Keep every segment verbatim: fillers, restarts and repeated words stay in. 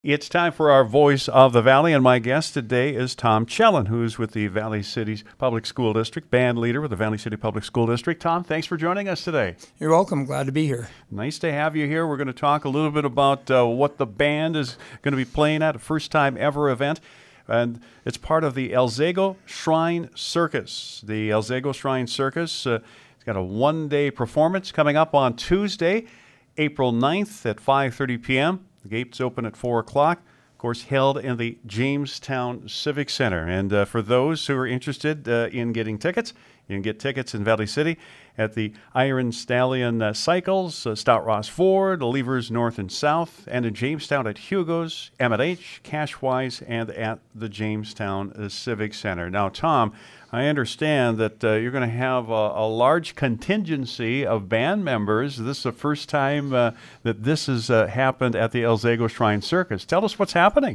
It's time for our Voice of the Valley, and my guest today is Tom Chellen, who's with the Valley City Public School District, band leader with the Valley City Public School District. Tom, thanks for joining us today. You're welcome. Glad to be here. Nice to have you here. We're going to talk a little bit about uh, what the band is going to be playing at, a first-time ever event. And it's part of the Elzago Shrine Circus. The Elzago Shrine Circus, uh, it's got a one-day performance coming up on Tuesday, April ninth at five thirty p.m. The gates open at four o'clock, of course, held in the Jamestown Civic Center. And uh, for those who are interested uh, in getting tickets, you can get tickets in Valley City at the Iron Stallion uh, Cycles, uh, Stout Ross Ford, Levers North and South, and in Jamestown at Hugo's, M and H, Cashwise, and at the Jamestown uh, Civic Center. Now, Tom, I understand that uh, you're going to have a, a large contingency of band members. This is the first time uh, that this has uh, happened at the Elzago Shrine Circus. Tell us what's happening.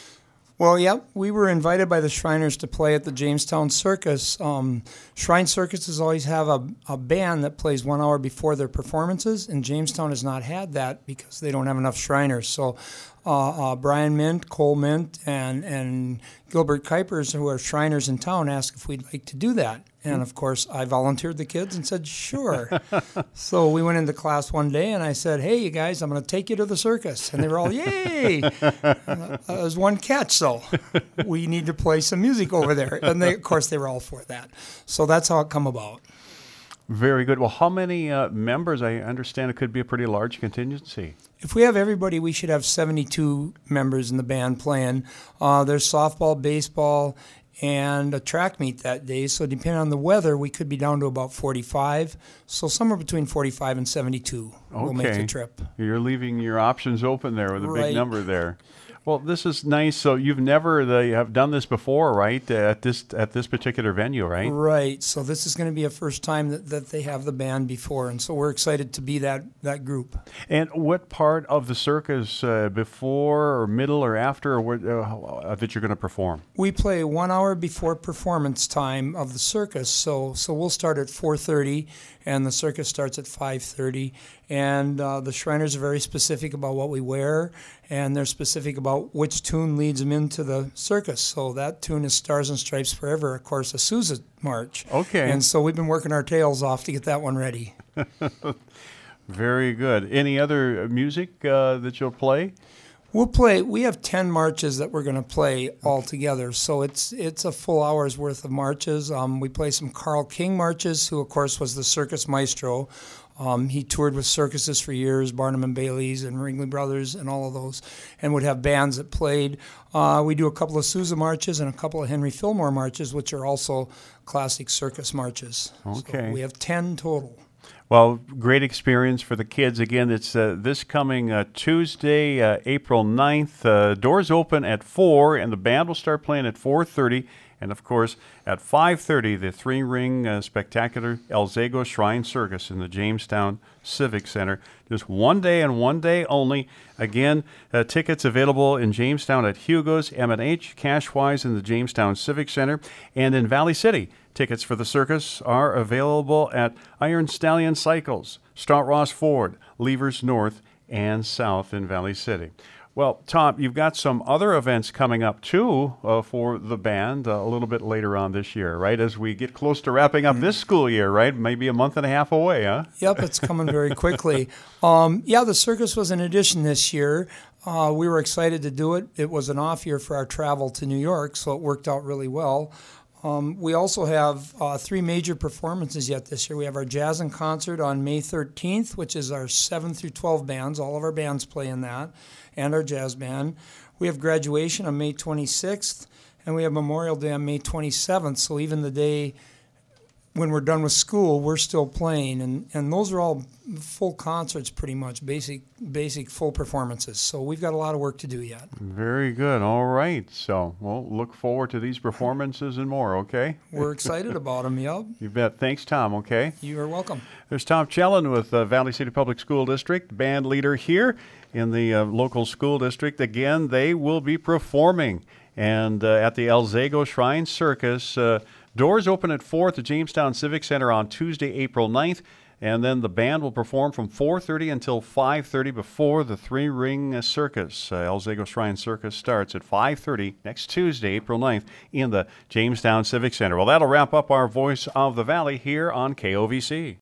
Well, yeah, we were invited by the Shriners to play at the Jamestown Circus. Um, Shrine Circuses always have a, a band that plays one hour before their performances, and Jamestown has not had that because they don't have enough Shriners. So uh, uh, Brian Mint, Cole Mint, and, and Gilbert Kuipers, who are Shriners in town, asked if we'd like to do that. And, of course, I volunteered the kids and said, sure. So we went into class one day, and I said, hey, you guys, I'm going to take you to the circus. And they were all, yay! And there's one catch, though. We need to play some music over there. And, they, of course, they were all for that. So that's how it come about. Very good. Well, how many uh, members? I understand it could be a pretty large contingency. If we have everybody, we should have seventy-two members in the band playing. Uh, there's softball, baseball, and a track meet that day. So depending on the weather, we could be down to about forty-five. So somewhere between forty-five and seventy-two okay. will make the trip. You're leaving your options open there with a right. big number there. Well, this is nice. So you've never uh, you have done this before, right? Uh, at this at this particular venue, right? Right. So this is going to be a first time that, that they have the band before, and so we're excited to be that that group. And what part of the circus, uh, before or middle or after, or what, uh, that you're going to perform? We play one hour before performance time of the circus. So so we'll start at four thirty, and the circus starts at five thirty. And uh, the Shriners are very specific about what we wear, and they're specific about which tune leads them into the circus. So that tune is Stars and Stripes Forever, of course, a Sousa march. Okay. And so we've been working our tails off to get that one ready. Very good. Any other music uh, that you'll play? We'll play. We have ten marches that we're going to play all together, so it's it's a full hour's worth of marches. Um, we play some Carl King marches, who of course was the circus maestro. Um, he toured with circuses for years, Barnum and Bailey's and Ringling Brothers and all of those, and would have bands that played. Uh, we do a couple of Sousa marches and a couple of Henry Fillmore marches, which are also classic circus marches. Okay. So we have ten total. Well, great experience for the kids. Again, it's uh, this coming uh, Tuesday, uh, April ninth. Uh, doors open at four, and the band will start playing at four thirty. And, of course, at five thirty, the three-ring uh, spectacular Elzago Shrine Circus in the Jamestown Civic Center. Just one day and one day only. Again, uh, tickets available in Jamestown at Hugo's, M and H, Cashwise in the Jamestown Civic Center, and in Valley City. Tickets for the circus are available at Iron Stallion Cycles, Stout Ross Ford, Levers North and South in Valley City. Well, Tom, you've got some other events coming up, too, uh, for the band uh, a little bit later on this year, right? As we get close to wrapping up this school year, right? Maybe a month and a half away, huh? Yep, it's coming very quickly. Um, yeah, the circus was an addition this year. Uh, we were excited to do it. It was an off year for our travel to New York, so it worked out really well. Um, we also have uh, three major performances yet this year. We have our Jazz and Concert on May thirteenth, which is our seven through twelve bands. All of our bands play in that, and our jazz band. We have graduation on May twenty-sixth, and we have Memorial Day on May twenty-seventh. So even the day when we're done with school, we're still playing. And, and those are all full concerts pretty much, basic basic full performances. So we've got a lot of work to do yet. Very good. All right. So we'll look forward to these performances and more, okay? We're excited about them, yep. You bet. Thanks, Tom, okay? You are welcome. There's Tom Chellen with uh, Valley City Public School District, band leader here in the uh, local school district. Again, they will be performing and uh, at the Elzago Shrine Circus. Uh, doors open at four at the Jamestown Civic Center on Tuesday, April ninth. And then the band will perform from four thirty until five thirty before the three-ring circus. Uh, El Zago Shrine Circus starts at five thirty next Tuesday, April ninth, in the Jamestown Civic Center. Well, that'll wrap up our Voice of the Valley here on K O V C.